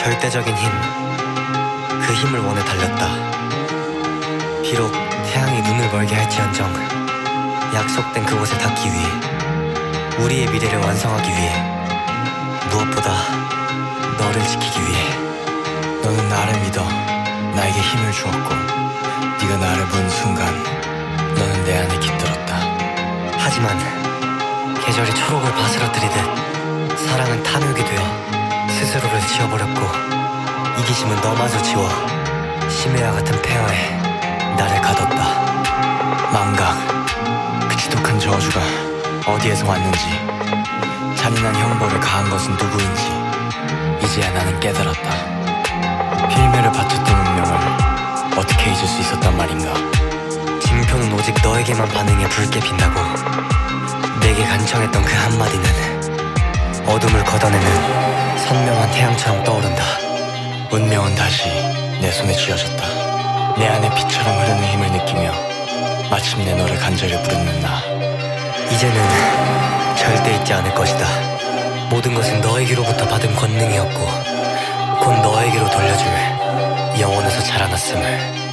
절대적인 힘, 그 힘을 원해 달렸다. 비록 태양이 눈을 멀게 할지언정 약속된 그곳에 닿기 위해, 우리의 미래를 완성하기 위해, 무엇보다 너를 지키기 위해. 너는 나를 믿어 나에게 힘을 주었고, 네가 나를 본 순간 너는 내 안에 깃들었다. 하지만 계절이 초록을 바스러뜨리듯 사랑은 탐욕이 되어 스스로를 지워버렸고, 이기심은 너마저 지워 심해와 같은 폐허에 나를 가뒀다. 망각, 그 지독한 저주가 어디에서 왔는지, 잔인한 형벌을 가한 것은 누구인지 이제야 나는 깨달았다. 필매를 바쳤던 운명을 어떻게 잊을 수 있었단 말인가. 징표는 오직 너에게만 반응해 붉게 빛나고, 내게 간청했던 그 한마디는 어둠을 걷어내는 선명한 태양처럼 떠오른다. 운명은 다시 내 손에 쥐어졌다. 내 안에 피처럼 흐르는 힘을 느끼며 마침내 너를 간절히 부르는 나. 이제는 절대 잊지 않을 것이다. 모든 것은 너에게로부터 받은 권능이었고 곧 너에게로 돌려줄 영원에서 자라났음을.